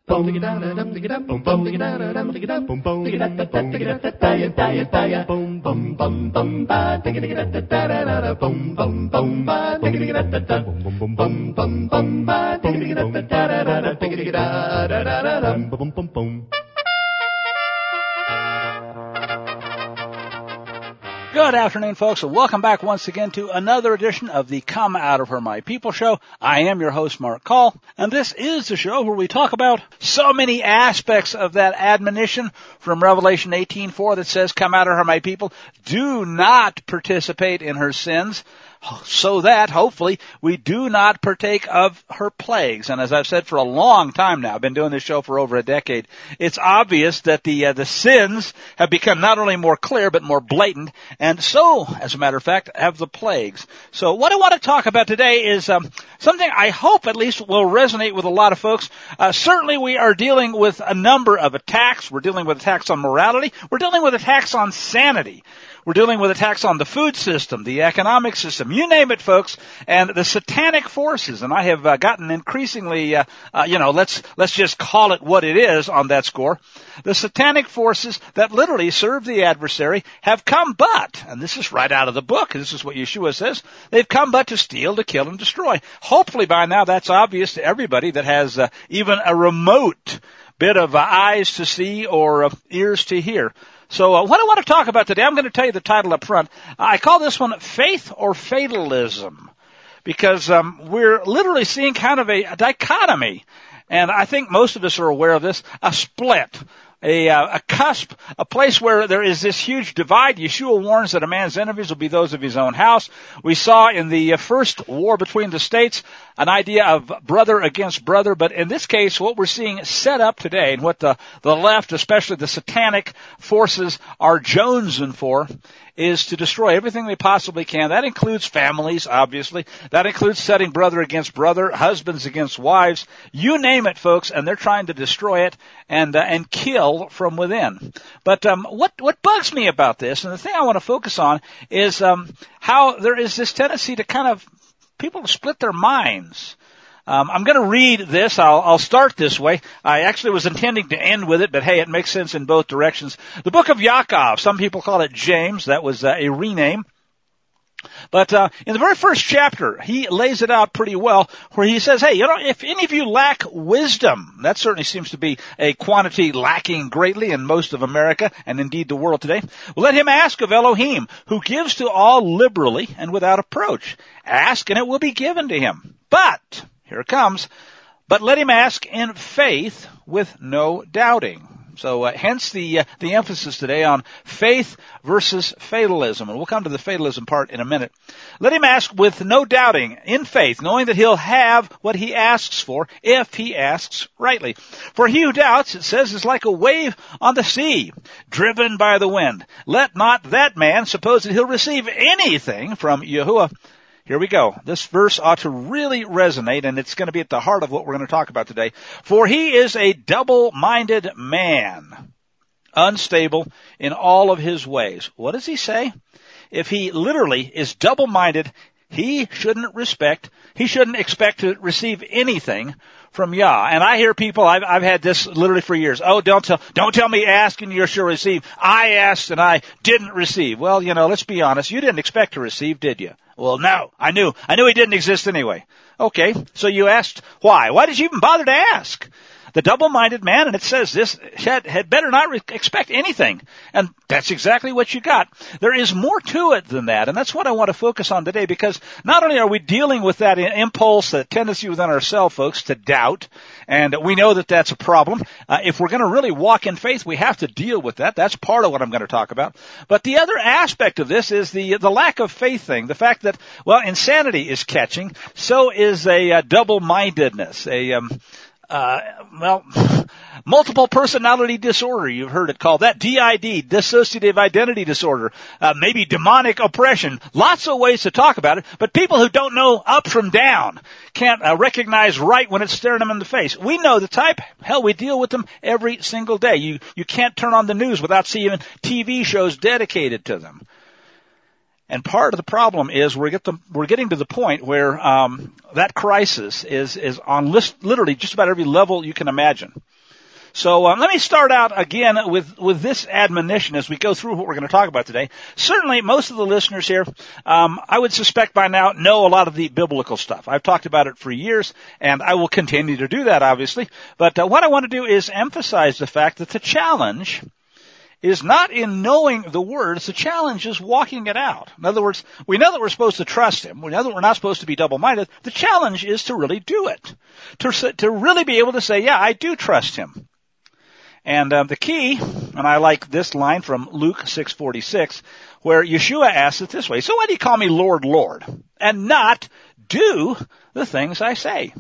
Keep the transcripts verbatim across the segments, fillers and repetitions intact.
Good afternoon, folks, and welcome back once again to another edition of the Come Out of Her My People show. I am your host, Mark Call, and this is the show where we talk about so many aspects of that admonition from Revelation eighteen four that says, "Come out of her, my people. Do not participate in her sins, so that, hopefully, we do not partake of her plagues." And as I've said for a long time now, I've been doing this show for over a decade, it's obvious that the uh, the sins have become not only more clear, but more blatant, and so, as a matter of fact, have the plagues. So what I want to talk about today is um, something I hope at least will resonate with a lot of folks. Uh, certainly we are dealing with a number of attacks. We're dealing with attacks on morality. We're dealing with attacks on sanity. We're dealing with attacks on the food system, the economic system, you name it, folks, and the satanic forces. And I have uh, gotten increasingly, uh, uh, you know, let's let's just call it what it is on that score. The satanic forces that literally serve the adversary have come but, and this is right out of the book, this is what Yeshua says, they've come but to steal, to kill, and destroy. Hopefully by now that's obvious to everybody that has uh, even a remote bit of uh, eyes to see or uh, ears to hear. So uh, what I want to talk about today, I'm going to tell you the title up front. I call this one Faith or Fatalism, because um, we're literally seeing kind of a, a dichotomy, and I think most of us are aware of this, a split, a, uh, a cusp, a place where there is this huge divide. Yeshua warns that a man's enemies will be those of his own house. We saw in the uh, first war between the states an idea of brother against brother, but in this case, what we're seeing set up today, and what the, the left, especially the satanic forces, are jonesing for, is to destroy everything they possibly can. That includes families, obviously. That includes setting brother against brother, husbands against wives. You name it, folks, and they're trying to destroy it and uh, and kill from within. But um, what what bugs me about this, and the thing I want to focus on, is um, how there is this tendency to kind of people to split their minds. Um, I'm going to read this. I'll, I'll start this way. I actually was intending to end with it, but hey, it makes sense in both directions. The book of Yaakov. Some people call it James. That was uh, a rename. But uh, in the very first chapter, he lays it out pretty well, where he says, hey, you know, if any of you lack wisdom, that certainly seems to be a quantity lacking greatly in most of America, and indeed the world today, well, let him ask of Elohim, who gives to all liberally and without reproach. Ask, and it will be given to him. But, here it comes, but let him ask in faith with no doubting. So uh, hence the uh, the emphasis today on faith versus fatalism. And we'll come to the fatalism part in a minute. Let him ask with no doubting, in faith, knowing that he'll have what he asks for if he asks rightly. For he who doubts, it says, is like a wave on the sea, driven by the wind. Let not that man suppose that he'll receive anything from Yahuwah. Here we go. This verse ought to really resonate, and it's going to be at the heart of what we're going to talk about today. For he is a double-minded man, unstable in all of his ways. What does he say? If he literally is double-minded, he shouldn't respect, he shouldn't expect to receive anything from Yah. And I hear people, I've, I've had this literally for years. Oh, don't tell, don't tell me ask and you shall receive. I asked and I didn't receive. Well, you know, let's be honest. You didn't expect to receive, did you? Well, no, I knew. I knew he didn't exist anyway. Okay, so you asked why? Why did you even bother to ask? The double-minded man, and it says this, had, had better not re- expect anything. And that's exactly what you got. There is more to it than that, and that's what I want to focus on today, because not only are we dealing with that impulse, that tendency within ourselves, folks, to doubt, and we know that that's a problem. Uh, if we're going to really walk in faith, we have to deal with that. That's part of what I'm going to talk about. But the other aspect of this is the the lack of faith thing, the fact that, well, insanity is catching, so is a uh, double-mindedness, a... um Uh, well, multiple personality disorder, you've heard it called that, D I D, dissociative identity disorder, uh, maybe demonic oppression, lots of ways to talk about it, but people who don't know up from down can't uh, recognize right when it's staring them in the face. We know the type, hell, we deal with them every single day. You, you can't turn on the news without seeing T V shows dedicated to them. And part of the problem is we're, get the, we're getting to the point where um, that crisis is, is on list, literally just about every level you can imagine. So um, let me start out again with, with this admonition as we go through what we're going to talk about today. Certainly most of the listeners here, um, I would suspect by now, know a lot of the biblical stuff. I've talked about it for years, and I will continue to do that, obviously. But uh, what I want to do is emphasize the fact that the challenge is not in knowing the words. The challenge is walking it out. In other words, we know that we're supposed to trust him. We know that we're not supposed to be double-minded. The challenge is to really do it, to, to really be able to say, yeah, I do trust him. And uh, the key, and I like this line from Luke six forty-six, where Yeshua asks it this way, so why do you call me Lord, Lord, and not do the things I say?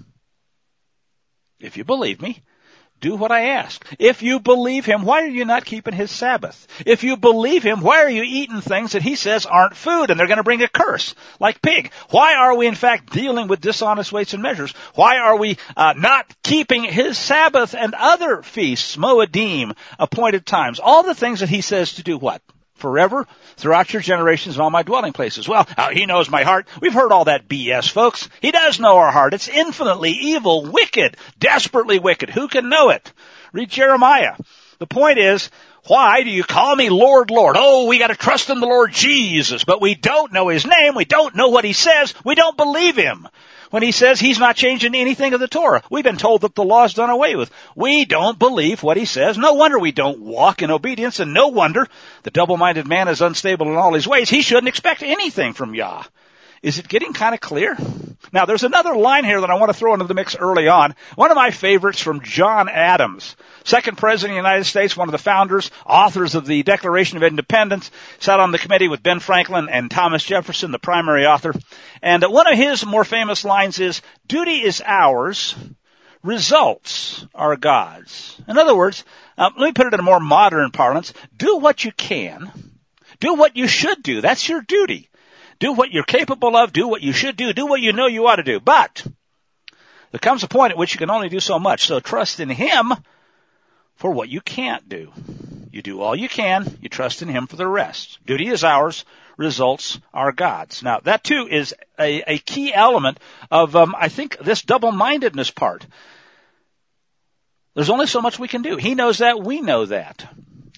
If you believe me, do what I ask. If you believe him, why are you not keeping his Sabbath? If you believe him, why are you eating things that he says aren't food and they're going to bring a curse, like pig? Why are we in fact dealing with dishonest weights and measures? Why are we uh, not keeping his Sabbath and other feasts, Moedim, appointed times? All the things that he says to do what? Forever, throughout your generations and all my dwelling places. Well, uh, he knows my heart. We've heard all that B S, folks. He does know our heart. It's infinitely evil, wicked, desperately wicked. Who can know it? Read Jeremiah. The point is, why do you call me Lord, Lord? Oh, we got to trust in the Lord Jesus, but we don't know his name. We don't know what he says. We don't believe him. When he says he's not changing anything of the Torah. We've been told that the law is done away with. We don't believe what he says. No wonder we don't walk in obedience, and no wonder the double-minded man is unstable in all his ways. He shouldn't expect anything from Yah. Is it getting kind of clear? Now, there's another line here that I want to throw into the mix early on. One of my favorites from John Adams, second president of the United States, one of the founders, authors of the Declaration of Independence, sat on the committee with Ben Franklin and Thomas Jefferson, the primary author. And one of his more famous lines is, duty is ours, results are God's. In other words, um, let me put it in a more modern parlance, do what you can, do what you should do. That's your duty. Do what you're capable of, do what you should do, do what you know you ought to do. But there comes a point at which you can only do so much. So trust in him for what you can't do. You do all you can, you trust in him for the rest. Duty is ours, results are God's. Now, that too is a, a key element of, um, I think, this double-mindedness part. There's only so much we can do. He knows that, we know that.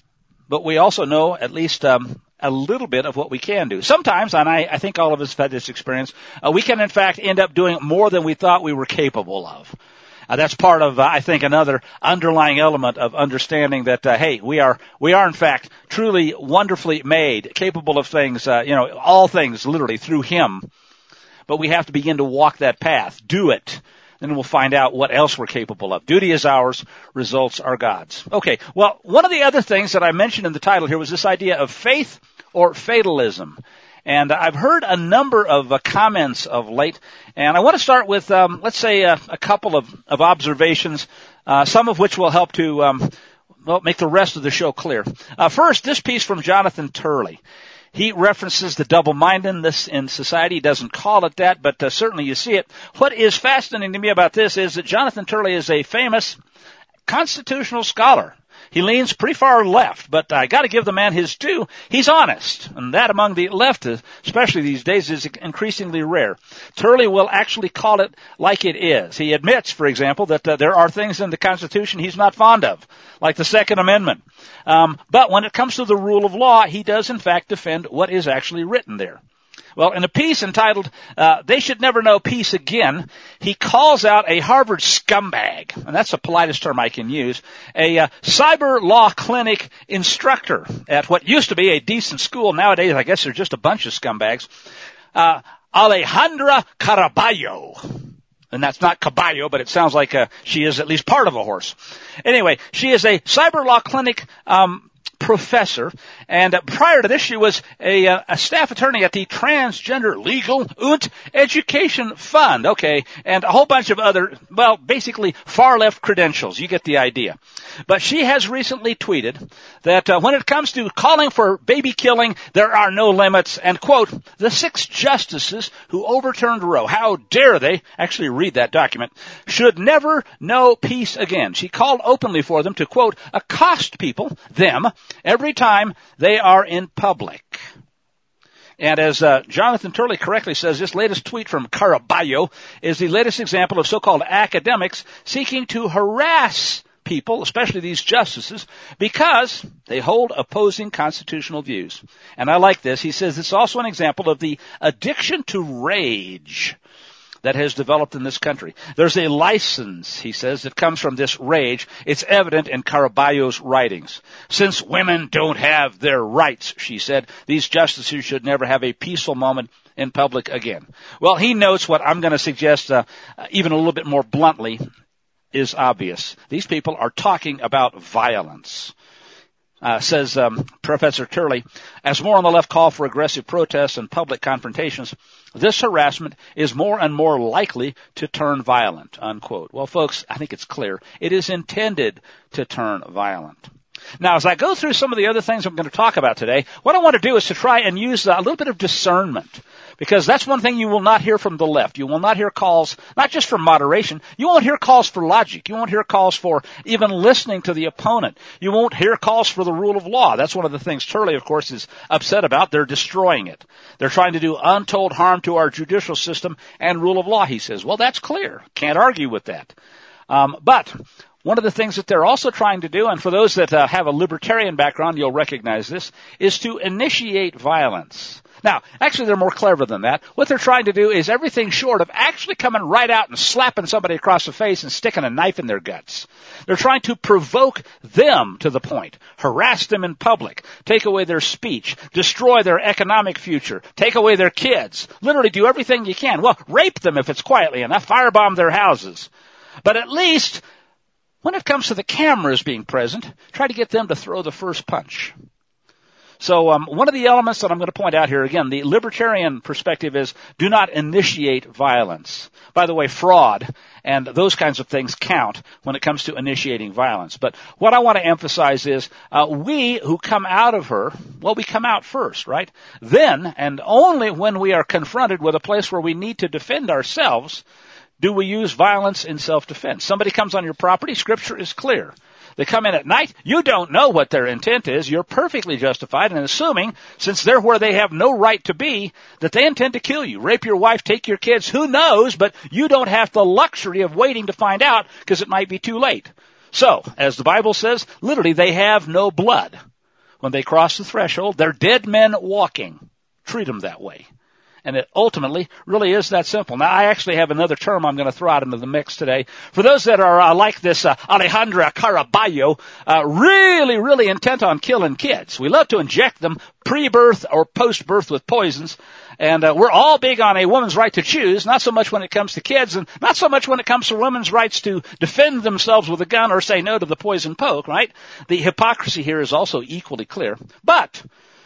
But we also know at least um, a little bit of what we can do. Sometimes, and I, I think all of us have had this experience, uh, we can in fact end up doing more than we thought we were capable of. Uh, that's part of, uh, I think, another underlying element of understanding that, uh, hey, we are, we are in fact truly wonderfully made, capable of things, uh, you know, all things literally through him. But we have to begin to walk that path. Do it. Then we'll find out what else we're capable of. Duty is ours, results are God's. Okay, well, one of the other things that I mentioned in the title here was this idea of faith or fatalism. And I've heard a number of uh, comments of late, and I want to start with, um, let's say, uh, a couple of, of observations, uh, some of which will help to um, well, make the rest of the show clear. Uh, first, this piece from Jonathan Turley. He references the double-mindedness in society. He doesn't call it that, but uh, certainly you see it. What is fascinating to me about this is that Jonathan Turley is a famous constitutional scholar. He leans pretty far left, but I got to give the man his due. He's honest, and that among the left, especially these days, is increasingly rare. Turley will actually call it like it is. He admits, for example, that uh, there are things in the Constitution he's not fond of, like the Second Amendment. Um, but when it comes to the rule of law, he does in fact defend what is actually written there. Well, in a piece entitled, uh, They Should Never Know Peace Again, he calls out a Harvard scumbag, and that's the politest term I can use, a uh, cyber law clinic instructor at what used to be a decent school. Nowadays, I guess they're just a bunch of scumbags, uh, Alejandra Caraballo. And that's not caballo, but it sounds like uh, she is at least part of a horse. Anyway, she is a cyber law clinic um professor, and uh, prior to this, she was a, uh, a staff attorney at the Transgender Legal und Education Fund, okay, and a whole bunch of other, well, basically far-left credentials. You get the idea. But she has recently tweeted that uh, when it comes to calling for baby killing, there are no limits, and, quote, the six justices who overturned Roe, how dare they, actually read that document, should never know peace again. She called openly for them to, quote, accost people, them, every time they are in public. And as uh, Jonathan Turley correctly says, this latest tweet from Caraballo is the latest example of so-called academics seeking to harass people, especially these justices, because they hold opposing constitutional views. And I like this. He says it's also an example of the addiction to rage that has developed in this country. There's a license, he says, that comes from this rage. It's evident in Caraballo's writings. Since women don't have their rights, she said, these justices should never have a peaceful moment in public again. Well, he notes what I'm going to suggest, uh, even a little bit more bluntly, is obvious. These people are talking about violence. Uh, says um, Professor Turley, as more on the left call for aggressive protests and public confrontations, this harassment is more and more likely to turn violent, unquote. Well, folks, I think it's clear. It is intended to turn violent. Now, as I go through some of the other things I'm going to talk about today, what I want to do is to try and use a little bit of discernment, because that's one thing you will not hear from the left. You will not hear calls, not just for moderation. You won't hear calls for logic. You won't hear calls for even listening to the opponent. You won't hear calls for the rule of law. That's one of the things Turley, of course, is upset about. They're destroying it. They're trying to do untold harm to our judicial system and rule of law, he says. Well, that's clear. Can't argue with that. Um, but one of the things that they're also trying to do, and for those that uh, have a libertarian background, you'll recognize this, is to initiate violence. Now, actually, they're more clever than that. What they're trying to do is everything short of actually coming right out and slapping somebody across the face and sticking a knife in their guts. They're trying to provoke them to the point, harass them in public, take away their speech, destroy their economic future, take away their kids, literally do everything you can. Well, rape them if it's quietly enough, firebomb their houses. But at least, when it comes to the cameras being present, try to get them to throw the first punch. So um, one of the elements that I'm going to point out here, again, the libertarian perspective is do not initiate violence. By the way, fraud and those kinds of things count when it comes to initiating violence. But what I want to emphasize is uh, we who come out of her, well, we come out first, right? Then, and only when we are confronted with a place where we need to defend ourselves, do we use violence in self-defense. Somebody comes on your property, Scripture is clear. They come in at night, you don't know what their intent is, you're perfectly justified in assuming, since they're where they have no right to be, that they intend to kill you, rape your wife, take your kids, who knows, but you don't have the luxury of waiting to find out because it might be too late. So, as the Bible says, literally they have no blood. When they cross the threshold, they're dead men walking. Treat them that way. And it ultimately really is that simple. Now, I actually have another term I'm going to throw out into the mix today. For those that are uh, like this uh, Alejandra Caraballo, uh, really, really intent on killing kids. We love to inject them pre-birth or post-birth with poisons. And uh, we're all big on a woman's right to choose, not so much when it comes to kids, and not so much when it comes to women's rights to defend themselves with a gun or say no to the poison poke, right? The hypocrisy here is also equally clear. But...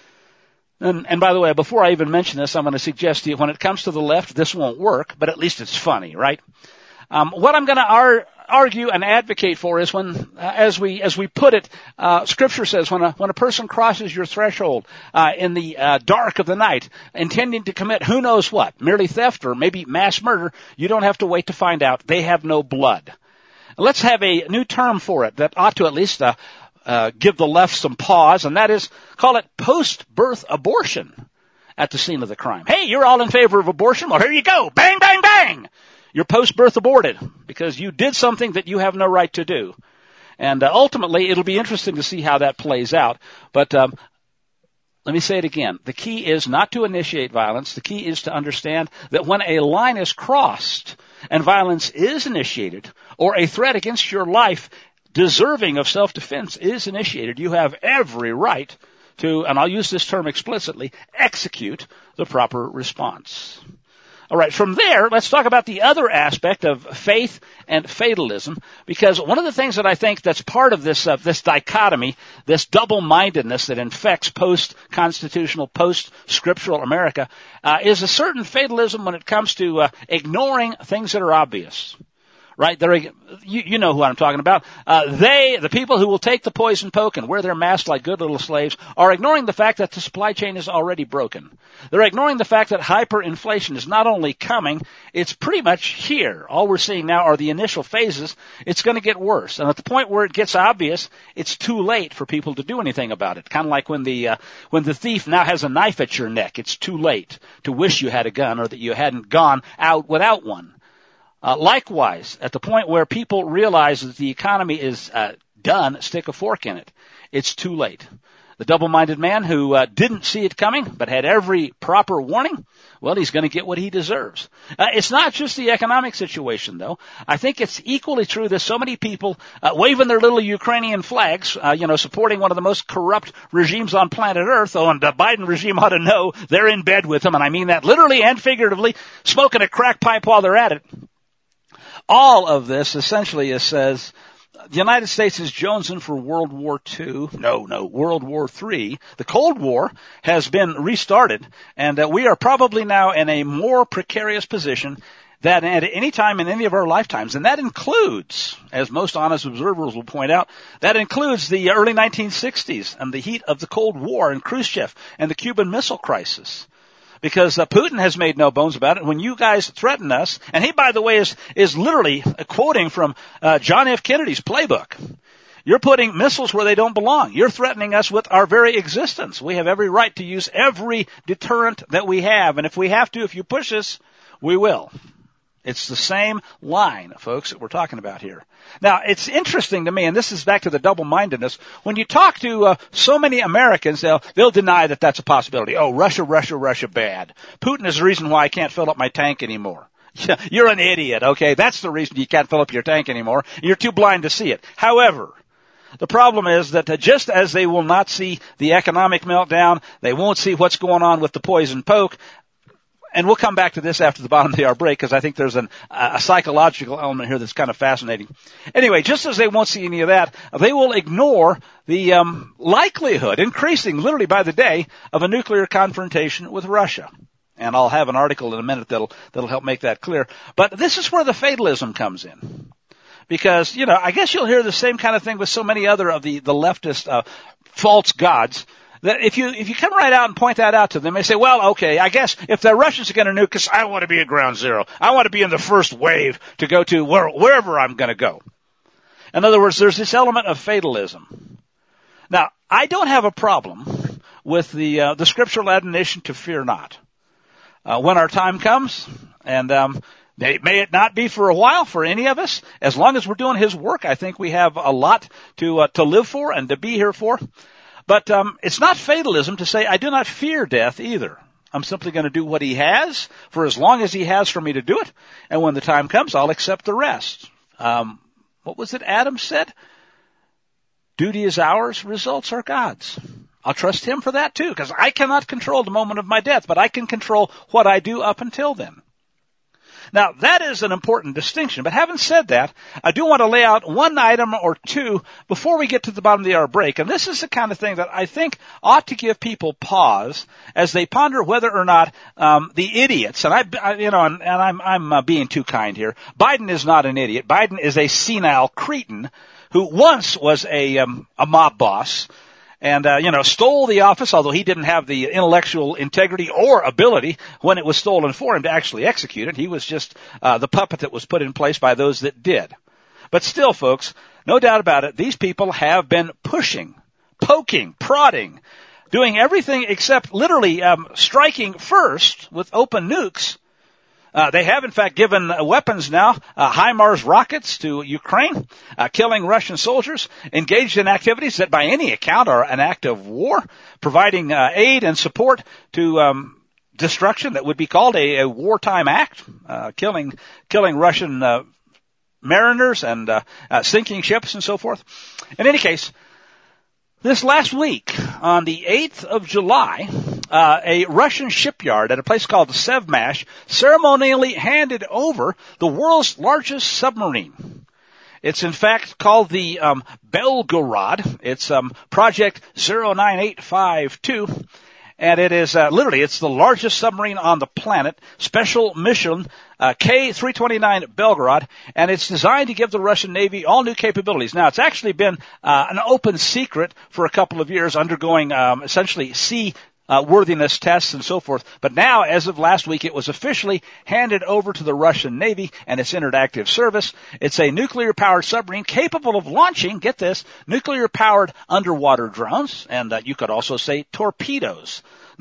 And, and by the way, before I even mention this, I'm going to suggest to you, when it comes to the left, this won't work, but at least it's funny, right? Um, what I'm going to ar- argue and advocate for is when, uh, as we as we put it, uh, Scripture says when a when a person crosses your threshold uh, in the uh, dark of the night, intending to commit who knows what, merely theft or maybe mass murder, you don't have to wait to find out. They have no blood. Let's have a new term for it that ought to at least uh, Uh, give the left some pause, and that is, call it post-birth abortion at the scene of the crime. Hey, you're all in favor of abortion? Well, here you go. Bang, bang, bang! You're post-birth aborted because you did something that you have no right to do. And uh, ultimately, it'll be interesting to see how that plays out. But um, let me say it again. The key is not to initiate violence. The key is to understand that when a line is crossed and violence is initiated or a threat against your life deserving of self-defense is initiated, you have every right to, and I'll use this term explicitly, execute the proper response. All right, from there, let's talk about the other aspect of faith and fatalism, because one of the things that I think that's part of this uh, this dichotomy, this double-mindedness that infects post-constitutional, post-scriptural America, uh, is a certain fatalism when it comes to uh, ignoring things that are obvious. Right? They're, you, you know who I'm talking about. Uh, they, the people who will take the poison poke and wear their masks like good little slaves, are ignoring the fact that the supply chain is already broken. They're ignoring the fact that hyperinflation is not only coming, it's pretty much here. All we're seeing now are the initial phases. It's going to get worse. And at the point where it gets obvious, it's too late for people to do anything about it. Kind of like when the, uh, when the thief now has a knife at your neck. It's too late to wish you had a gun or that you hadn't gone out without one. Uh, likewise, at the point where people realize that the economy is uh, done, stick a fork in it. It's too late. The double-minded man who uh, didn't see it coming but had every proper warning, well, he's going to get what he deserves. Uh, it's not just the economic situation, though. I think it's equally true that so many people uh, waving their little Ukrainian flags, uh, you know, supporting one of the most corrupt regimes on planet Earth, oh, and the Biden regime ought to know they're in bed with him, and I mean that literally and figuratively, smoking a crack pipe while they're at it. All of this essentially is says the United States is jonesing for World War Two. No, no, World War Three. The Cold War has been restarted, and uh, we are probably now in a more precarious position than at any time in any of our lifetimes. And that includes, as most honest observers will point out, that includes the early nineteen sixties and the heat of the Cold War and Khrushchev and the Cuban Missile Crisis. Because uh, Putin has made no bones about it. When you guys threaten us, and he, by the way, is is literally quoting from uh, John F. Kennedy's playbook. You're putting missiles where they don't belong. You're threatening us with our very existence. We have every right to use every deterrent that we have, and if we have to, if you push us, we will. It's the same line, folks, that we're talking about here. Now, it's interesting to me, and this is back to the double-mindedness, when you talk to uh, so many Americans, they'll, they'll deny that that's a possibility. Oh, Russia, Russia, Russia, bad. Putin is the reason why I can't fill up my tank anymore. You're an idiot, okay? That's the reason you can't fill up your tank anymore. You're too blind to see it. However, the problem is that uh, just as they will not see the economic meltdown, they won't see what's going on with the poison poke. And we'll come back to this after the bottom of the hour break because I think there's an, a psychological element here that's kind of fascinating. Anyway, just as they won't see any of that, they will ignore the um, likelihood, increasing literally by the day, of a nuclear confrontation with Russia. And I'll have an article in a minute that'll that'll help make that clear. But this is where the fatalism comes in. Because, you know, I guess you'll hear the same kind of thing with so many other of the, the leftist uh, false gods. That if you if you come right out and point that out to them, they say, well, okay, I guess if the Russians are going to nuke us, I want to be at ground zero. I want to be in the first wave to go to where, wherever I'm going to go. In other words, there's this element of fatalism. Now, I don't have a problem with the uh, the scriptural admonition to fear not. Uh, when our time comes, and um, may, may it not be for a while for any of us, as long as we're doing His work, I think we have a lot to uh, to live for and to be here for. But um, it's not fatalism to say I do not fear death either. I'm simply going to do what He has for as long as He has for me to do it. And when the time comes, I'll accept the rest. Um, what was it Adam said? Duty is ours, results are God's. I'll trust Him for that too, because I cannot control the moment of my death, but I can control what I do up until then. Now, that is an important distinction. But having said that, I do want to lay out one item or two before we get to the bottom of the hour break. And this is the kind of thing that I think ought to give people pause as they ponder whether or not um, the idiots, and I, I you know, and, and I'm, I'm uh, being too kind here. Biden is not an idiot. Biden is a senile cretin who once was a um, a mob boss. And, uh, you know, stole the office, although he didn't have the intellectual integrity or ability when it was stolen for him to actually execute it. He was just uh, the puppet that was put in place by those that did. But still, folks, no doubt about it, these people have been pushing, poking, prodding, doing everything except literally um, striking first with open nukes. Uh, they have, in fact, given uh, weapons now, uh, HIMARS rockets to Ukraine, uh, killing Russian soldiers, engaged in activities that by any account are an act of war, providing uh, aid and support to um, destruction that would be called a, a wartime act, uh, killing killing Russian uh, mariners and uh, uh, sinking ships and so forth. In any case, this last week, on the eighth of July, uh, a Russian shipyard at a place called Sevmash ceremonially handed over the world's largest submarine. It's in fact called the um, Belgorod. It's um, Project zero nine eight five two. And it is uh, literally, it's the largest submarine on the planet, special mission uh, K three twenty-nine Belgorod, and it's designed to give the Russian Navy all new capabilities. Now, it's actually been uh, an open secret for a couple of years, undergoing um, essentially sea uh, worthiness tests and so forth. But now, as of last week, it was officially handed over to the Russian Navy and its entered active service. It's a nuclear-powered submarine capable of launching, get this, nuclear-powered underwater drones, and uh, you could also say torpedoes.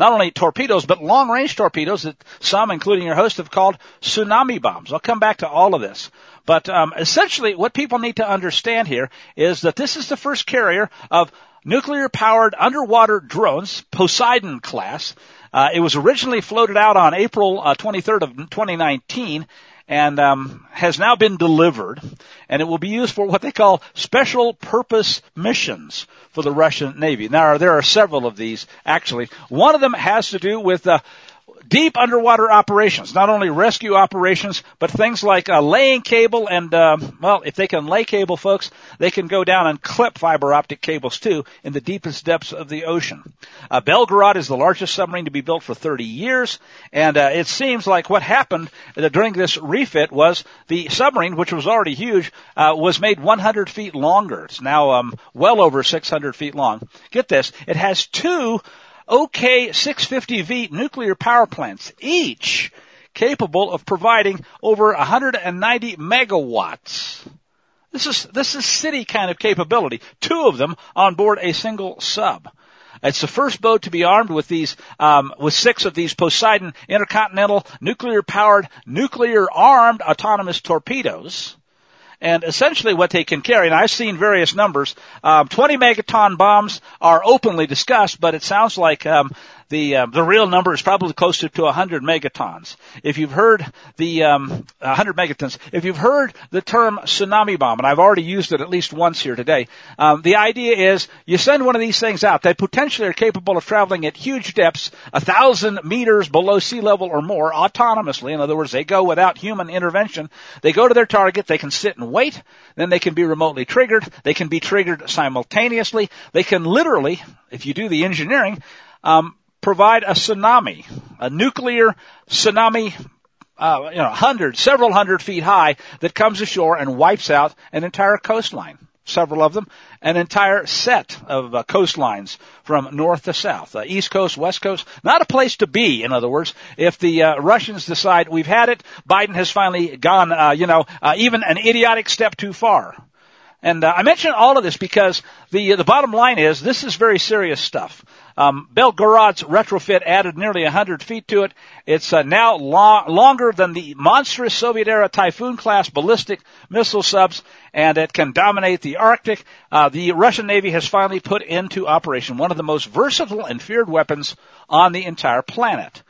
not only torpedoes, but long-range torpedoes that some, including your host, have called tsunami bombs. I'll come back to all of this. But um, essentially, what people need to understand here is that this is the first carrier of nuclear-powered underwater drones, Poseidon class. Uh, it was originally floated out on April uh, twenty-third of twenty nineteen, and um, has now been delivered, and it will be used for what they call special purpose missions for the Russian Navy. Now, there are several of these, actually. One of them has to do with uh, deep underwater operations, not only rescue operations, but things like uh, laying cable and, uh, well, if they can lay cable, folks, they can go down and clip fiber optic cables, too, in the deepest depths of the ocean. Uh, Belgorod is the largest submarine to be built for thirty years, and uh, it seems like what happened uh, during this refit was the submarine, which was already huge, uh, was made one hundred feet longer. It's now um, well over six hundred feet long. Get this, it has two O K six fifty V nuclear power plants, each capable of providing over one hundred ninety megawatts. This is, this is city kind of capability. Two of them on board a single sub. It's the first boat to be armed with these, um, with six of these Poseidon intercontinental nuclear powered, nuclear armed autonomous torpedoes. And essentially what they can carry, and I've seen various numbers, um, twenty megaton bombs are openly discussed, but it sounds like um, the uh, the real number is probably closer to one hundred megatons. If you've heard the um, one hundred megatons, if you've heard the term tsunami bomb, and I've already used it at least once here today, um, the idea is you send one of these things out. They potentially are capable of traveling at huge depths, a thousand meters below sea level or more, autonomously. In other words, they go without human intervention. They go to their target. They can sit and wait. Then they can be remotely triggered. They can be triggered simultaneously. They can literally, if you do the engineering, um, provide a tsunami, a nuclear tsunami, uh, you know, hundred, several hundred feet high that comes ashore and wipes out an entire coastline. Several of them, an entire set of uh, coastlines from north to south, uh, east coast, west coast, not a place to be, in other words. If the uh, Russians decide we've had it, Biden has finally gone, uh, you know, uh, even an idiotic step too far. And uh, I mention all of this because the uh, the bottom line is this is very serious stuff. Um, Belgorod's retrofit added nearly one hundred feet to it. It's uh, now lo- longer than the monstrous Soviet-era Typhoon-class ballistic missile subs, and it can dominate the Arctic. Uh, the Russian Navy has finally put into operation one of the most versatile and feared weapons on the entire planet.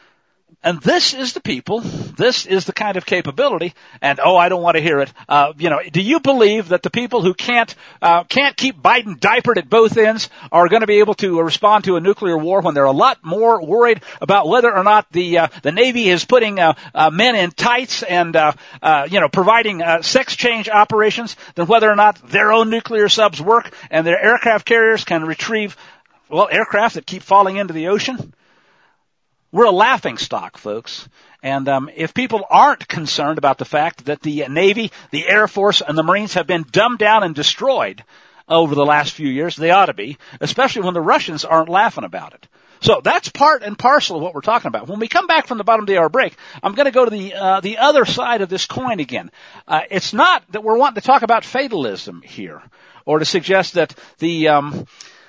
And this is the people, this is the kind of capability, and oh, I don't want to hear it. Uh, you know, do you believe that the people who can't, uh, can't keep Biden diapered at both ends are going to be able to respond to a nuclear war when they're a lot more worried about whether or not the, uh, the Navy is putting, uh, uh, men in tights and, uh, uh, you know, providing, uh, sex change operations than whether or not their own nuclear subs work and their aircraft carriers can retrieve, well, aircraft that keep falling into the ocean? We're a laughing stock, folks. And um, if people aren't concerned about the fact that the Navy, the Air Force, and the Marines have been dumbed down and destroyed over the last few years, they ought to be, especially when the Russians aren't laughing about it. So that's part and parcel of what we're talking about. When we come back from the bottom of the hour break, I'm going to go to the uh, the other side of this coin again. Uh, it's not that we're wanting to talk about fatalism here or to suggest that the um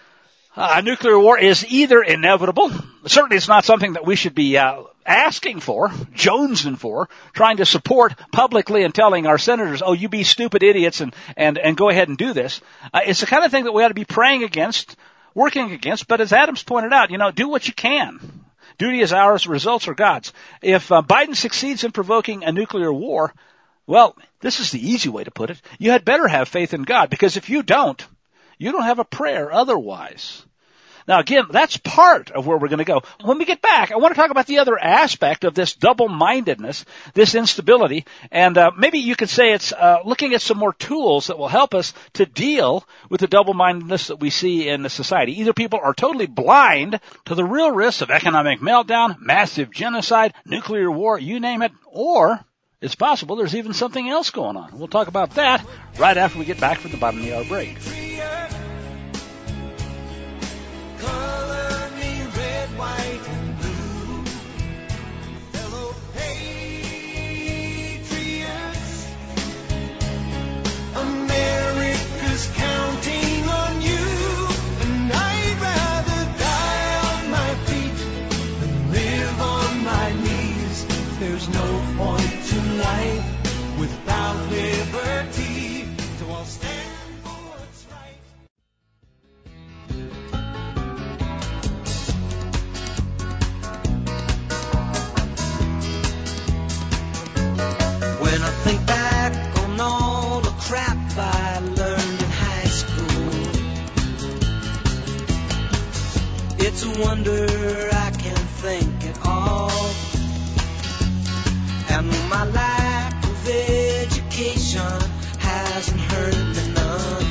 Uh, nuclear war is either inevitable. Certainly it's not something that we should be uh, asking for, jonesing for, trying to support publicly and telling our senators, oh, you be stupid idiots and, and, and go ahead and do this. Uh, it's the kind of thing that we ought to be praying against, working against. But as Adams pointed out, you know, do what you can. Duty is ours, results are God's. If uh, Biden succeeds in provoking a nuclear war, well, this is the easy way to put it. You had better have faith in God, because if you don't, you don't have a prayer otherwise. Now, again, that's part of where we're going to go. When we get back, I want to talk about the other aspect of this double-mindedness, this instability, and uh, maybe you could say it's uh, looking at some more tools that will help us to deal with the double-mindedness that we see in the society. Either people are totally blind to the real risks of economic meltdown, massive genocide, nuclear war, you name it, or it's possible there's even something else going on. We'll talk about that right after we get back from the bottom of the hour break. Color me red, white, and blue. Hello, patriots. America's counting on you. And I'd rather die on my feet It's a wonder I can think at all. And my lack of education hasn't hurt me none.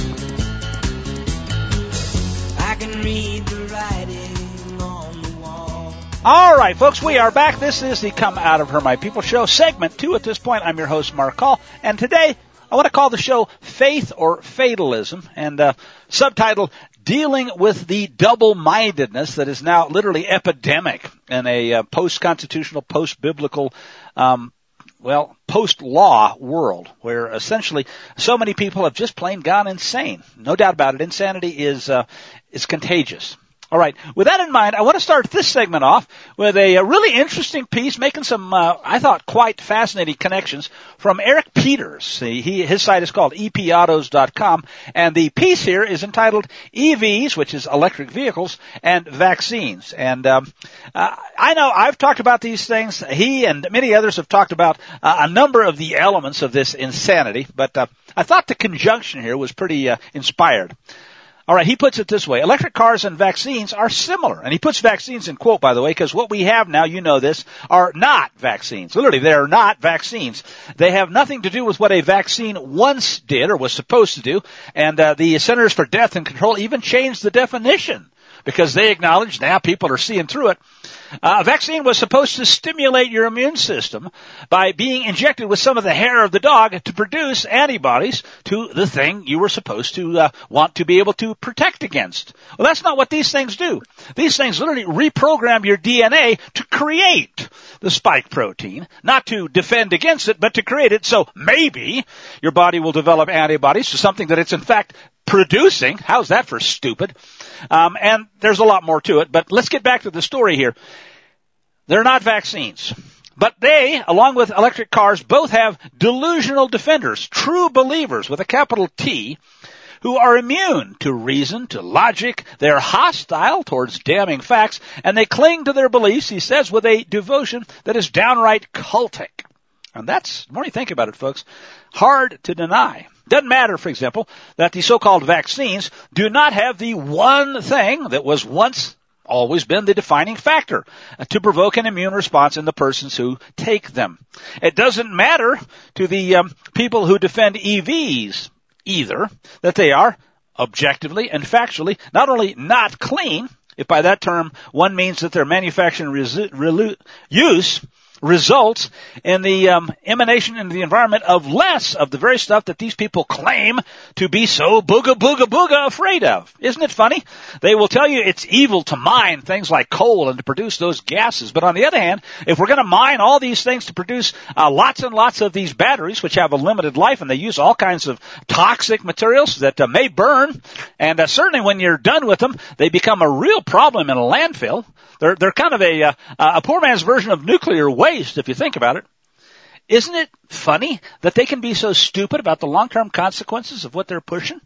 I can read the writing on the wall. All right, folks, we are back. This is the Come Out of Her My People show, segment two at this point. I'm your host, Mark Call, and today I want to call the show Faith or Fatalism, and uh, subtitled Dealing with the Double-Mindedness that is now literally epidemic in a uh, post-constitutional, post-biblical, um, well, post-law world, where essentially so many people have just plain gone insane. No doubt about it. Insanity is uh, is contagious. All right. With that in mind, I want to start this segment off with a, a really interesting piece, making some, uh, I thought, quite fascinating connections from Eric Peters. He, he, his site is called e p autos dot com, and the piece here is entitled E Vs, which is electric vehicles, and vaccines. And um, uh, I know I've talked about these things. He and many others have talked about uh, a number of the elements of this insanity, but uh, I thought the conjunction here was pretty uh, inspired. All right, he puts it this way. Electric cars and vaccines are similar. And he puts vaccines in quote, by the way, because what we have now, you know this, are not vaccines. Literally, they are not vaccines. They have nothing to do with what a vaccine once did or was supposed to do. And uh, the Centers for Death and Control even changed the definition because they acknowledge now people are seeing through it. Uh, a vaccine was supposed to stimulate your immune system by being injected with some of the hair of the dog to produce antibodies to the thing you were supposed to uh, want to be able to protect against. Well, that's not what these things do. These things literally reprogram your D N A to create the spike protein, not to defend against it, but to create it so maybe your body will develop antibodies to something that it's in fact producing. How's that for stupid? Um, and there's a lot more to it, but let's get back to the story here. They're not vaccines, but they, along with electric cars, both have delusional defenders, true believers with a capital T, who are immune to reason, to logic. They're hostile towards damning facts, and they cling to their beliefs, he says, with a devotion that is downright cultic. And that's, the more you think about it, folks, hard to deny. Doesn't matter, for example, that the so-called vaccines do not have the one thing that was once always been the defining factor uh, to provoke an immune response in the persons who take them. It doesn't matter to the um, people who defend E Vs either that they are objectively and factually not only not clean, if by that term one means that their manufacturing resi- relu- use results in the um, emanation into the environment of less of the very stuff that these people claim to be so booga booga booga afraid of. Isn't it funny? They will tell you it's evil to mine things like coal and to produce those gases. But on the other hand, if we're going to mine all these things to produce uh, lots and lots of these batteries, which have a limited life, and they use all kinds of toxic materials that uh, may burn, and uh, certainly when you're done with them, they become a real problem in a landfill. They're, they're kind of a, uh, a poor man's version of nuclear waste, if you think about it. Isn't it funny that they can be so stupid about the long-term consequences of what they're pushing?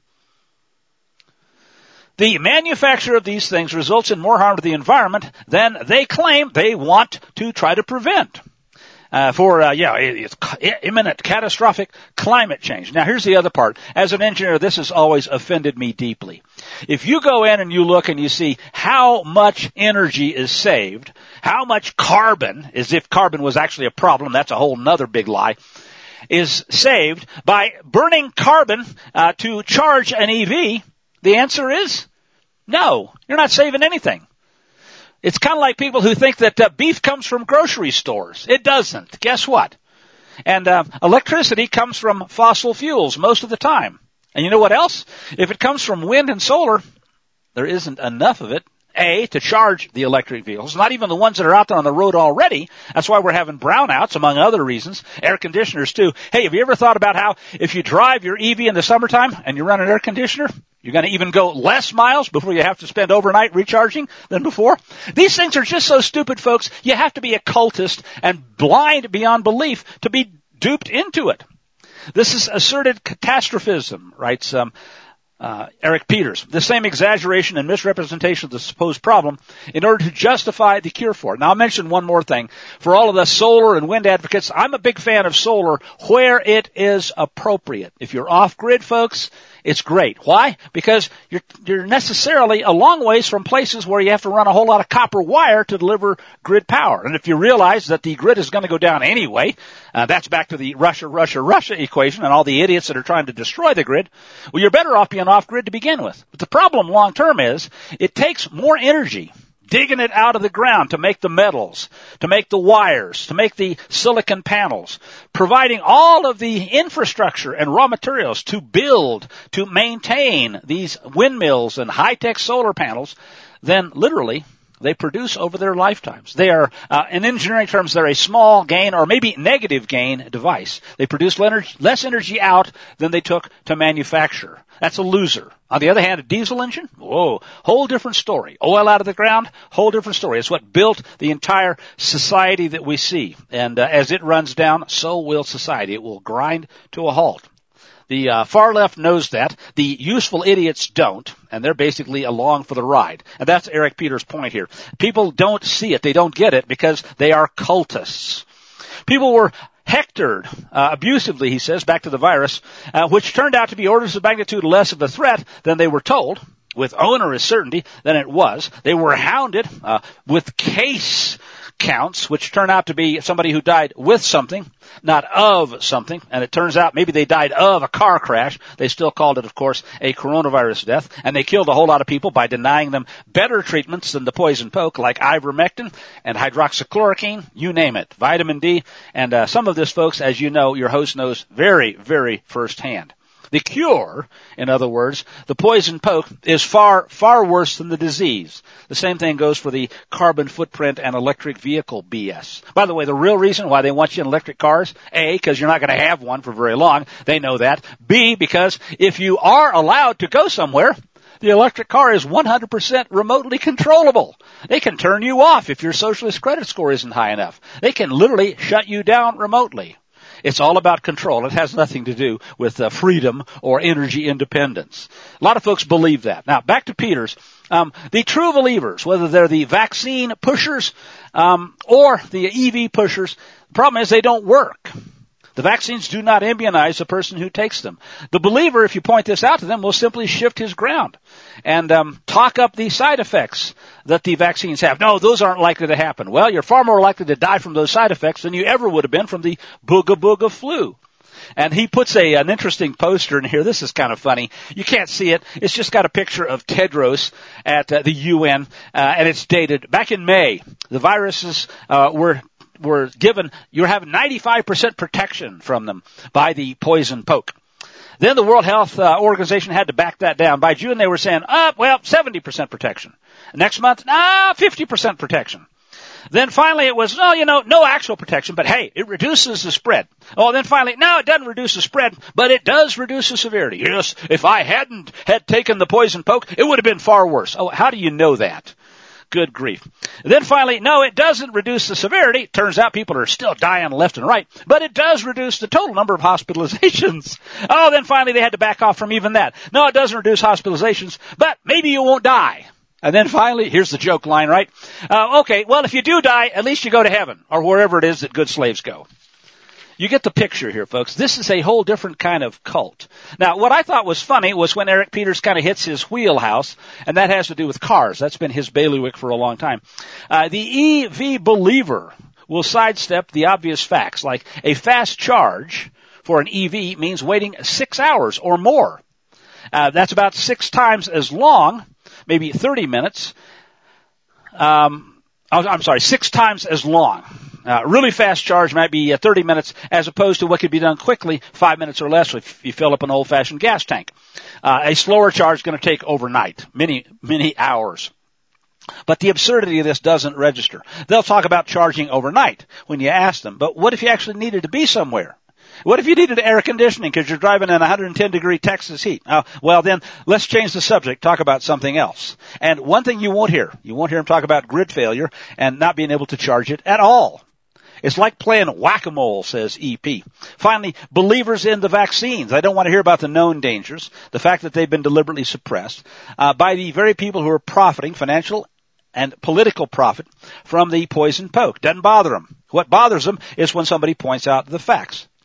The manufacture of these things results in more harm to the environment than they claim they want to try to prevent. Uh, for, uh, yeah, it's imminent catastrophic climate change. Now, here's the other part. As an engineer, this has always offended me deeply. If you go in and you look and you see how much energy is saved, how much carbon, as if carbon was actually a problem, that's a whole nother big lie, is saved by burning carbon uh, to charge an E V, the answer is no, you're not saving anything. It's kind of like people who think that uh, beef comes from grocery stores. It doesn't. Guess what? And uh, electricity comes from fossil fuels most of the time. And you know what else? If it comes from wind and solar, there isn't enough of it, A, to charge the electric vehicles, not even the ones that are out there on the road already. That's why we're having brownouts, among other reasons. Air conditioners, too. Hey, have you ever thought about how if you drive your E V in the summertime and you run an air conditioner, you're going to even go less miles before you have to spend overnight recharging than before? These things are just so stupid, folks. You have to be a cultist and blind beyond belief to be duped into it. This is asserted catastrophism, writes um, uh, Eric Peters. The same exaggeration and misrepresentation of the supposed problem in order to justify the cure for it. Now, I'll mention one more thing. For all of the solar and wind advocates, I'm a big fan of solar where it is appropriate. If you're off-grid, folks, It's great. Why? Because you're, you're necessarily a long ways from places where you have to run a whole lot of copper wire to deliver grid power. And if you realize that the grid is going to go down anyway, uh, that's back to the Russia, Russia, Russia equation and all the idiots that are trying to destroy the grid. Well, you're better off being off grid to begin with. But the problem long term is it takes more energy digging it out of the ground to make the metals, to make the wires, to make the silicon panels, providing all of the infrastructure and raw materials to build, to maintain these windmills and high-tech solar panels, then literally they produce over their lifetimes. They are, uh, in engineering terms, they're a small gain or maybe negative gain device. They produce less energy out than they took to manufacture. That's a loser. On the other hand, a diesel engine, whoa, whole different story. Oil out of the ground, whole different story. It's what built the entire society that we see. And uh, as it runs down, so will society. It will grind to a halt. The uh, far left knows that. The useful idiots don't, and they're basically along for the ride. And that's Eric Peters' point here. People don't see it. They don't get it because they are cultists. People were hectored uh, abusively, he says, back to the virus, uh, which turned out to be orders of magnitude less of a threat than they were told, with onerous certainty than it was. They were hounded uh, with case counts, which turn out to be somebody who died with something, not of something. And it turns out maybe they died of a car crash. They still called it, of course, a coronavirus death. And they killed a whole lot of people by denying them better treatments than the poison poke, like ivermectin and hydroxychloroquine, you name it, vitamin D. And uh, some of this, folks, as you know, your host knows very, very firsthand. The cure, in other words, the poison poke, is far, far worse than the disease. The same thing goes for the carbon footprint and electric vehicle B S. By the way, the real reason why they want you in electric cars, A, because you're not going to have one for very long. They know that. B, because if you are allowed to go somewhere, the electric car is one hundred percent remotely controllable. They can turn you off if your socialist credit score isn't high enough. They can literally shut you down remotely. It's all about control. It has nothing to do with uh, freedom or energy independence. A lot of folks believe that. Now, back to Peters. Um, the true believers, whether they're the vaccine pushers um, or the E V pushers, the problem is they don't work. The vaccines do not immunize the person who takes them. The believer, if you point this out to them, will simply shift his ground and um, talk up the side effects that the vaccines have. No, those aren't likely to happen. Well, you're far more likely to die from those side effects than you ever would have been from the booga booga flu. And he puts a an interesting poster in here. This is kind of funny. You can't see it. It's just got a picture of Tedros at uh, the U N, uh, and it's dated back in May. The viruses uh, were were given, you're having ninety-five percent protection from them by the poison poke. Then the World Health uh, Organization had to back that down. By June, they were saying, oh, well, seventy percent protection. Next month, ah, fifty percent protection. Then finally it was, oh, you know, no actual protection, but hey, it reduces the spread. Oh, then finally, no, it doesn't reduce the spread, but it does reduce the severity. Yes, if I hadn't had taken the poison poke, it would have been far worse. Oh, how do you know that? Good grief. Then finally, no, it doesn't reduce the severity. Turns out people are still dying left and right, but it does reduce the total number of hospitalizations. Oh, then finally they had to back off from even that. No, it doesn't reduce hospitalizations, but maybe you won't die. And then finally, here's the joke line, right? Uh, okay, well, if you do die, at least you go to heaven, or wherever it is that good slaves go. You get the picture here, folks. This is a whole different kind of cult. Now, what I thought was funny was when Eric Peters kind of hits his wheelhouse, and that has to do with cars. That's been his bailiwick for a long time. Uh, the E V believer will sidestep the obvious facts, like a fast charge for an E V means waiting six hours or more. Uh, that's about six times as long, maybe thirty minutes. Um, I'm sorry, six times as long. Uh, really fast charge might be uh, thirty minutes as opposed to what could be done quickly, five minutes or less if you fill up an old-fashioned gas tank. Uh, a slower charge is going to take overnight, many, many hours. But the absurdity of this doesn't register. They'll talk about charging overnight when you ask them, but what if you actually needed to be somewhere? What if you needed air conditioning because you're driving in one hundred ten degree Texas heat? Uh, well, then let's change the subject, talk about something else. And one thing you won't hear, you won't hear them talk about grid failure and not being able to charge it at all. It's like playing whack-a-mole, says E P. Finally, believers in the vaccines. I don't want to hear about the known dangers, the fact that they've been deliberately suppressed uh, by the very people who are profiting, financial and political profit, from the poison poke. Doesn't bother them. What bothers them is when somebody points out the facts.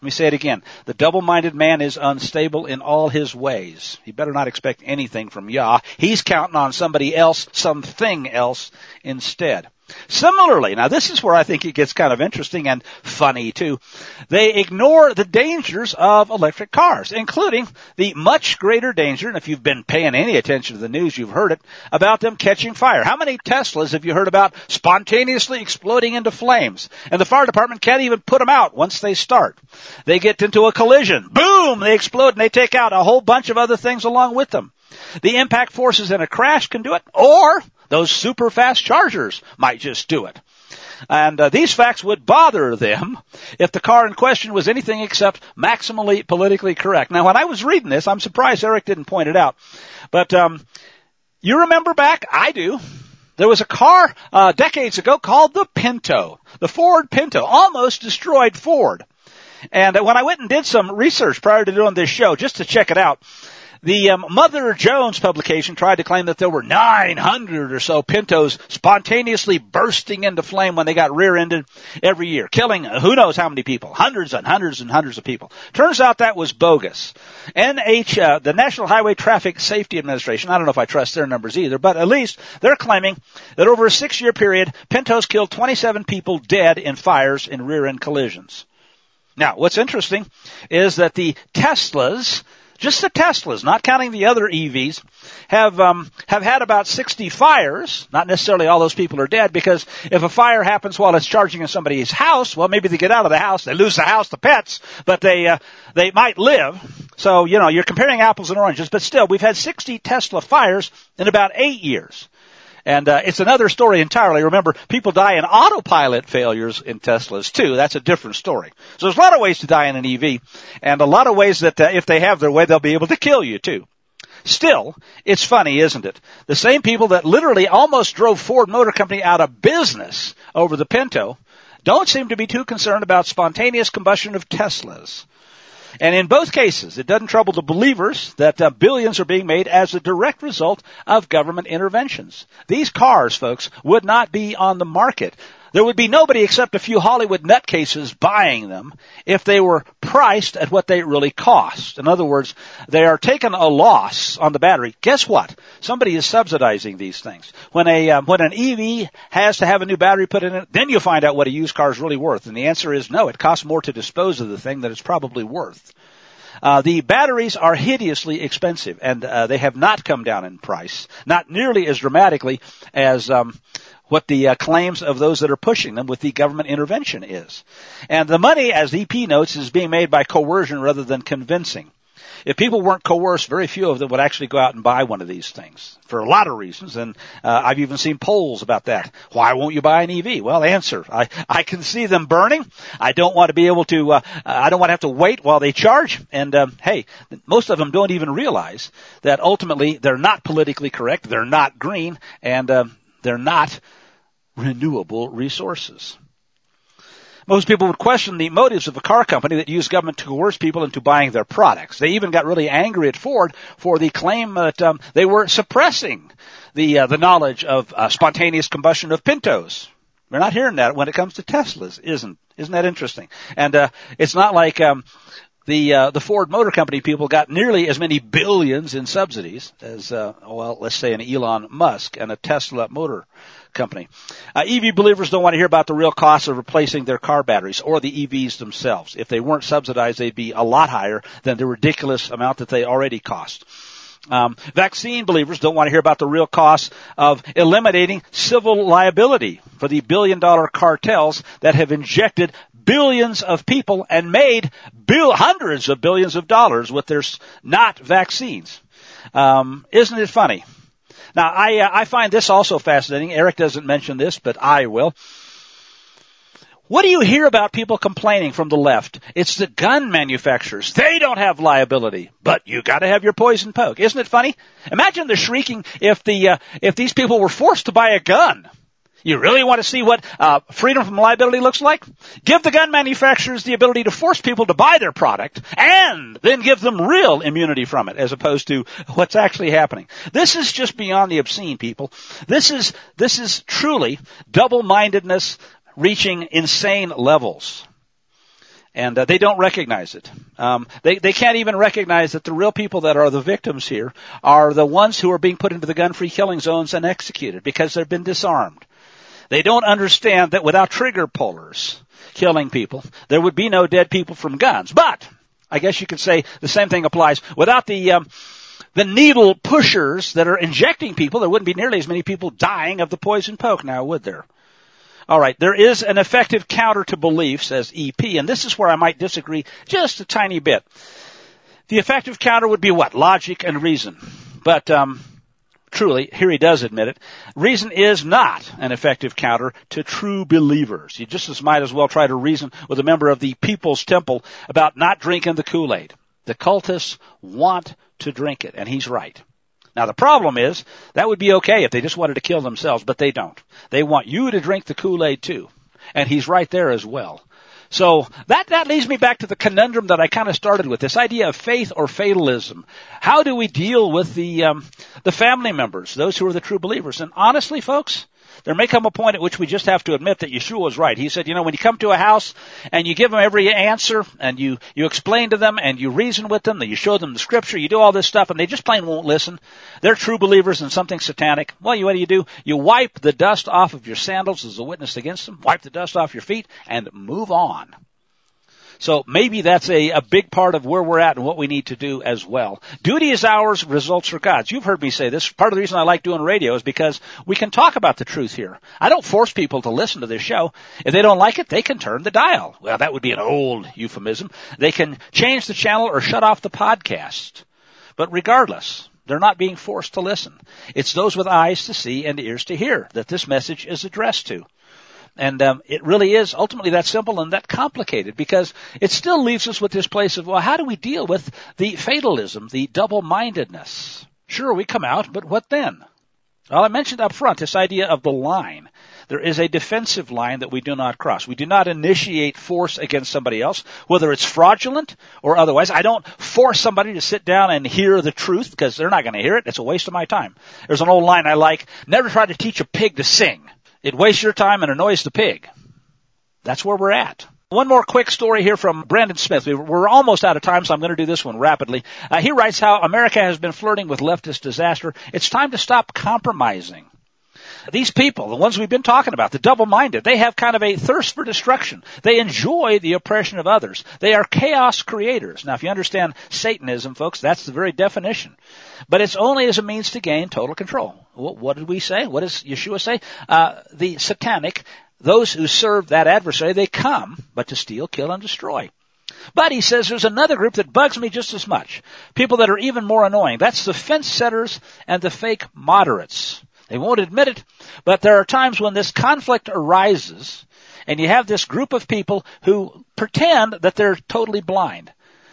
Let me say it again. The double-minded man is unstable in all his ways. He better not expect anything from Yah. He's counting on somebody else, something else instead. Similarly, now this is where I think it gets kind of interesting and funny too. They ignore the dangers of electric cars, including the much greater danger, and if you've been paying any attention to the news, you've heard it, about them catching fire. How many Teslas have you heard about spontaneously exploding into flames? And the fire department can't even put them out once they start. They get into a collision. Boom! They explode and they take out a whole bunch of other things along with them. The impact forces in a crash can do it, or those super fast chargers might just do it. And uh, these facts would bother them if the car in question was anything except maximally politically correct. Now, when I was reading this, I'm surprised Eric didn't point it out. But um you remember back, I do, there was a car uh decades ago called the Pinto. The Ford Pinto almost destroyed Ford. And uh, when I went and did some research prior to doing this show, just to check it out, the um, Mother Jones publication tried to claim that there were nine hundred or so Pintos spontaneously bursting into flame when they got rear-ended every year, killing who knows how many people, hundreds and hundreds and hundreds of people. Turns out that was bogus. N H, uh, the National Highway Traffic Safety Administration, I don't know if I trust their numbers either, but at least they're claiming that over a six-year period, Pintos killed twenty-seven people dead in fires in rear-end collisions. Now, what's interesting is that the Teslas, just the Teslas, not counting the other E Vs, have um, have had about sixty fires. Not necessarily all those people are dead, because if a fire happens while it's charging in somebody's house, well, maybe they get out of the house, they lose the house, the pets, but they uh, they might live. So, you know, you're comparing apples and oranges, but still, we've had sixty Tesla fires in about eight years. And uh, it's another story entirely. Remember, people die in autopilot failures in Teslas, too. That's a different story. So there's a lot of ways to die in an E V, and a lot of ways that uh, if they have their way, they'll be able to kill you, too. Still, it's funny, isn't it? The same people that literally almost drove Ford Motor Company out of business over the Pinto don't seem to be too concerned about spontaneous combustion of Teslas. And in both cases, it doesn't trouble the believers that uh, billions are being made as a direct result of government interventions. These cars, folks, would not be on the market. There would be nobody except a few Hollywood nutcases buying them if they were priced at what they really cost. In other words, they are taking a loss on the battery. Guess what? Somebody is subsidizing these things. When a um, when an E V has to have a new battery put in it, then you find out what a used car is really worth. And the answer is no. It costs more to dispose of the thing than it's probably worth. Uh, the batteries are hideously expensive, and uh, they have not come down in price, not nearly as dramatically as um, what the uh, claims of those that are pushing them with the government intervention is. And the money, as E P notes, is being made by coercion rather than convincing. If people weren't coerced, very few of them would actually go out and buy one of these things for a lot of reasons. And uh, I've even seen polls about that. Why won't you buy an E V? Well, answer, I, I can see them burning. I don't want to be able to, uh, I don't want to have to wait while they charge. And, um, hey, most of them don't even realize that ultimately they're not politically correct, they're not green, and uh, they're not renewable resources. Most people would question the motives of a car company that used government to coerce people into buying their products. They even got really angry at Ford for the claim that um, they were suppressing the uh, the knowledge of uh, spontaneous combustion of Pintos. We're not hearing that when it comes to Teslas, isn't isn't that interesting? And uh, it's not like um, the uh, the Ford Motor Company people got nearly as many billions in subsidies as uh, well, let's say an Elon Musk and a Tesla Motor Company. Uh, E V believers don't want to hear about the real costs of replacing their car batteries or the E Vs themselves. If they weren't subsidized, they'd be a lot higher than the ridiculous amount that they already cost. Um, vaccine believers don't want to hear about the real costs of eliminating civil liability for the billion-dollar cartels that have injected billions of people and made bill- hundreds of billions of dollars with their not vaccines. Um, isn't it funny? Now, I, uh, I find this also fascinating. Eric doesn't mention this, but I will. What do you hear about people complaining from the left? It's the gun manufacturers. They don't have liability, but you got to have your poison poke. Isn't it funny? Imagine the shrieking if the uh, if these people were forced to buy a gun. You really want to see what uh, freedom from liability looks like? Give the gun manufacturers the ability to force people to buy their product and then give them real immunity from it as opposed to what's actually happening. This is just beyond the obscene, people. This is, this is truly double-mindedness reaching insane levels. And uh, they don't recognize it. Um, they, they can't even recognize that the real people that are the victims here are the ones who are being put into the gun-free killing zones and executed because they've been disarmed. They don't understand that without trigger pullers killing people, there would be no dead people from guns. But I guess you could say the same thing applies. Without the um, the needle pushers that are injecting people, there wouldn't be nearly as many people dying of the poison poke now, would there? All right, there is an effective counter to belief, says E P, and this is where I might disagree just a tiny bit. The effective counter would be what? Logic and reason. But um, truly, here he does admit it, reason is not an effective counter to true believers. You just as might as well try to reason with a member of the People's Temple about not drinking the Kool-Aid. The cultists want to drink it, and he's right. Now, the problem is that would be okay if they just wanted to kill themselves, but they don't. They want you to drink the Kool-Aid too. And he's right there as well. So that, that leads me back to the conundrum that I kind of started with, this idea of faith or fatalism. How do we deal with the, um, the family members, those who are the true believers? And honestly, folks, there may come a point at which we just have to admit that Yeshua was right. He said, you know, when you come to a house and you give them every answer and you, you explain to them and you reason with them, that you show them the scripture, you do all this stuff and they just plain won't listen. They're true believers in something satanic. Well, you, what do you do? You wipe the dust off of your sandals as a witness against them, wipe the dust off your feet and move on. So maybe that's a, a big part of where we're at and what we need to do as well. Duty is ours, results are God's. You've heard me say this. Part of the reason I like doing radio is because we can talk about the truth here. I don't force people to listen to this show. If they don't like it, they can turn the dial. Well, that would be an old euphemism. They can change the channel or shut off the podcast. But regardless, they're not being forced to listen. It's those with eyes to see and ears to hear that this message is addressed to. And um, it really is ultimately that simple and that complicated because it still leaves us with this place of, well, how do we deal with the fatalism, the double-mindedness? Sure, we come out, but what then? Well, I mentioned up front this idea of the line. There is a defensive line that we do not cross. We do not initiate force against somebody else, whether it's fraudulent or otherwise. I don't force somebody to sit down and hear the truth because they're not going to hear it. It's a waste of my time. There's an old line I like, never try to teach a pig to sing. It wastes your time and annoys the pig. That's where we're at. One more quick story here from Brandon Smith. We're almost out of time, so I'm going to do this one rapidly. Uh, he writes how America has been flirting with leftist disaster. It's time to stop compromising. These people, the ones we've been talking about, the double-minded, they have kind of a thirst for destruction. They enjoy the oppression of others. They are chaos creators. Now, if you understand Satanism, folks, that's the very definition. But it's only as a means to gain total control. What, what did we say? What does Yeshua say? Uh, the satanic, those who serve that adversary, they come, but to steal, kill, and destroy. But he says there's another group that bugs me just as much. People that are even more annoying. That's the fence setters and the fake moderates. They won't admit it, but there are times when this conflict arises and you have this group of people who pretend that they're totally blind.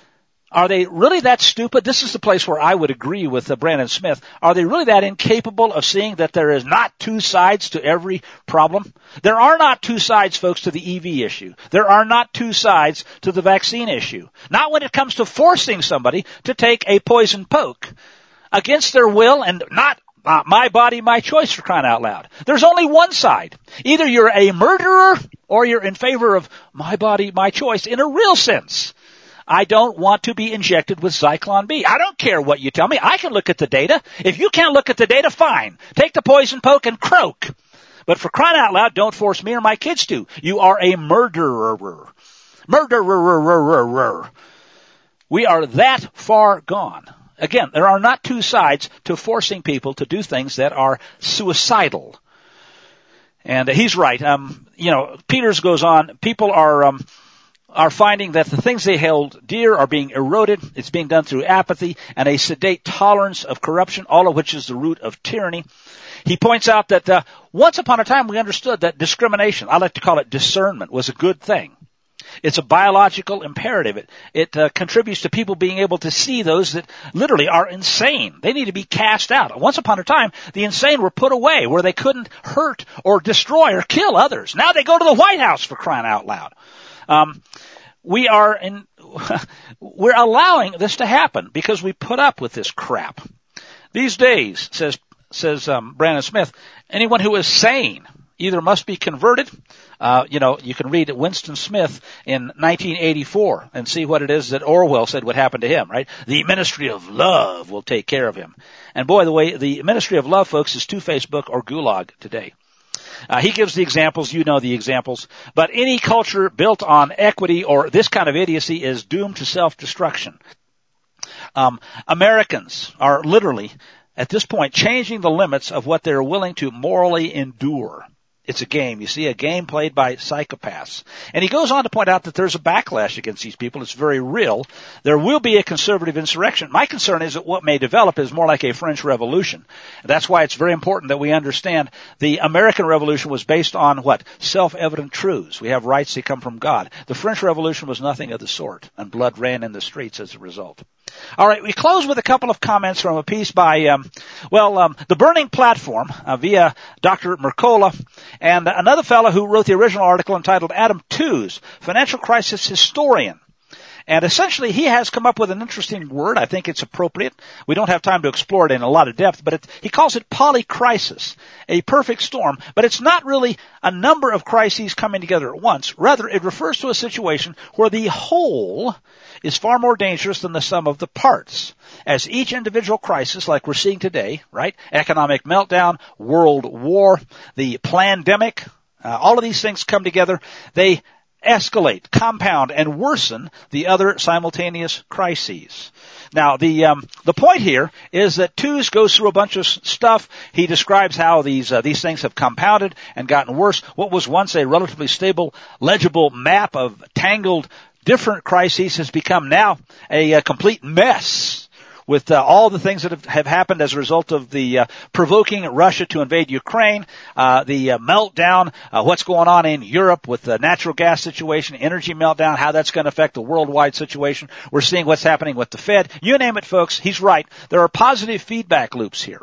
Are they really that stupid? This is the place where I would agree with uh, Brandon Smith. Are they really that incapable of seeing that there is not two sides to every problem? There are not two sides, folks, to the E V issue. There are not two sides to the vaccine issue. Not when it comes to forcing somebody to take a poison poke against their will and not Uh, my body, my choice, for crying out loud. There's only one side. Either you're a murderer or you're in favor of my body, my choice in a real sense. I don't want to be injected with Zyklon B. I don't care what you tell me. I can look at the data. If you can't look at the data, fine. Take the poison poke and croak. But for crying out loud, don't force me or my kids to. You are a murderer. Murderer. We are that far gone. Again, there are not two sides to forcing people to do things that are suicidal. And uh, he's right. Um, you know, Peters goes on, people are um, are finding that the things they held dear are being eroded. It's being done through apathy and a sedate tolerance of corruption, all of which is the root of tyranny. He points out that uh, once upon a time we understood that discrimination, I like to call it discernment, was a good thing. It's a biological imperative. It, it uh, contributes to people being able to see those that literally are insane. They need to be cast out. Once upon a time, the insane were put away where they couldn't hurt or destroy or kill others. Now they go to the White House, for crying out loud. Um, we are in, we're allowing this to happen because we put up with this crap. These days, says says um, Brandon Smith, anyone who is sane, either must be converted. Uh, you know, you can read Winston Smith in nineteen eighty-four and see what it is that Orwell said would happen to him, right? The ministry of love will take care of him. And boy, the way the ministry of love, folks, is Two-Faced Book or Gulag today. Uh, he gives the examples. You know the examples. But any culture built on equity or this kind of idiocy is doomed to self-destruction. Um, Americans are literally, at this point, changing the limits of what they're willing to morally endure. It's a game. You see, a game played by psychopaths. And he goes on to point out that there's a backlash against these people. It's very real. There will be a conservative insurrection. My concern is that what may develop is more like a French Revolution. That's why it's very important that we understand the American Revolution was based on what? Self-evident truths. We have rights that come from God. The French Revolution was nothing of the sort, and blood ran in the streets as a result. All right, we close with a couple of comments from a piece by, um, well, um, The Burning Platform uh, via Doctor Mercola, and another fellow who wrote the original article entitled Adam Tooze, Financial Crisis Historian. And essentially, he has come up with an interesting word. I think it's appropriate. We don't have time to explore it in a lot of depth, but it, he calls it polycrisis, a perfect storm. But it's not really a number of crises coming together at once. Rather, it refers to a situation where the whole is far more dangerous than the sum of the parts. As each individual crisis, like we're seeing today, right? Economic meltdown, world war, the pandemic, uh, all of these things come together. They escalate, compound, and worsen the other simultaneous crises. Now, the um, the point here is that Tooze goes through a bunch of stuff. He describes how these uh, these things have compounded and gotten worse. What was once a relatively stable, legible map of tangled, different crises has become now a, a complete mess, with uh, all the things that have, have happened as a result of the uh, provoking Russia to invade Ukraine, uh, the uh, meltdown, uh, what's going on in Europe with the natural gas situation, energy meltdown, how that's going to affect the worldwide situation. We're seeing what's happening with the Fed. You name it, folks. He's right. There are positive feedback loops here.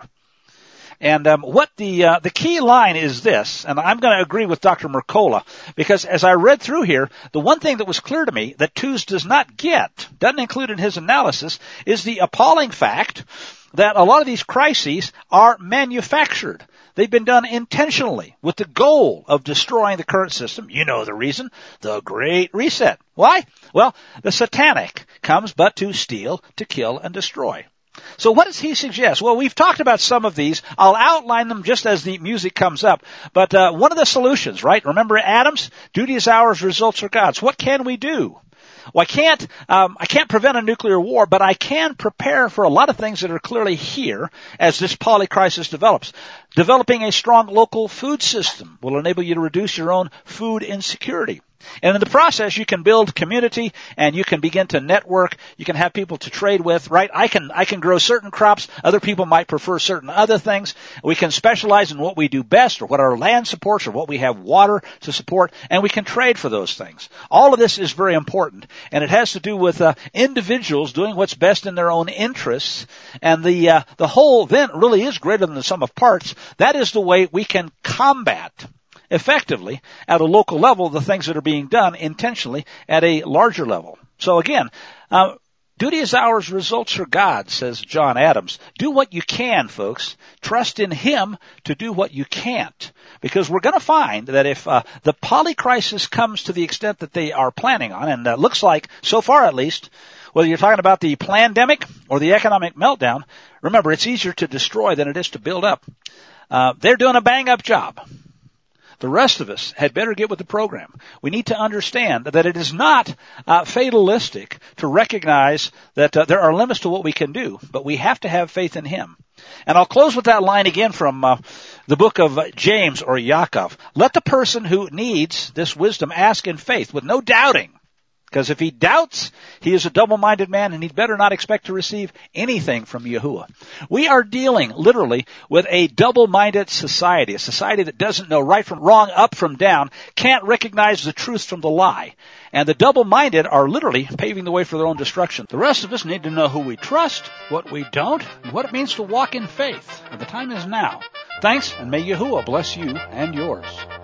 And um, what the uh, the key line is this, and I'm going to agree with Doctor Mercola, because as I read through here, the one thing that was clear to me that Tooze does not get, doesn't include in his analysis, is the appalling fact that a lot of these crises are manufactured. They've been done intentionally with the goal of destroying the current system. You know the reason, the Great Reset. Why? Well, the satanic comes but to steal, to kill, and destroy. So what does he suggest? Well, we've talked about some of these. I'll outline them just as the music comes up. But uh, one of the solutions, right? Remember Adams? Duty is ours, results are God's. What can we do? Well, I can't, um, I can't prevent a nuclear war, but I can prepare for a lot of things that are clearly here as this polycrisis develops. Developing a strong local food system will enable you to reduce your own food insecurity. And in the process, you can build community and you can begin to network. You can have people to trade with, right? I can, I can grow certain crops. Other people might prefer certain other things. We can specialize in what we do best or what our land supports or what we have water to support, and we can trade for those things. All of this is very important, and it has to do with uh, individuals doing what's best in their own interests, and the uh, the whole then really is greater than the sum of parts. That is the way we can combat effectively at a local level the things that are being done intentionally at a larger level. So again, uh, duty is ours, results are God's, says John Adams. Do what you can, folks. Trust in Him to do what you can't. Because we're going to find that if uh, the polycrisis comes to the extent that they are planning on, and uh, looks like, so far at least, whether you're talking about the pandemic or the economic meltdown, remember, it's easier to destroy than it is to build up. Uh, they're doing a bang-up job. The rest of us had better get with the program. We need to understand that it is not uh, fatalistic to recognize that uh, there are limits to what we can do, but we have to have faith in Him. And I'll close with that line again from uh, the book of James or Yaakov. Let the person who needs this wisdom ask in faith with no doubting. Because if he doubts, he is a double-minded man, and he'd better not expect to receive anything from Yahuwah. We are dealing, literally, with a double-minded society, a society that doesn't know right from wrong, up from down, can't recognize the truth from the lie. And the double-minded are literally paving the way for their own destruction. The rest of us need to know who we trust, what we don't, and what it means to walk in faith. And the time is now. Thanks, and may Yahuwah bless you and yours.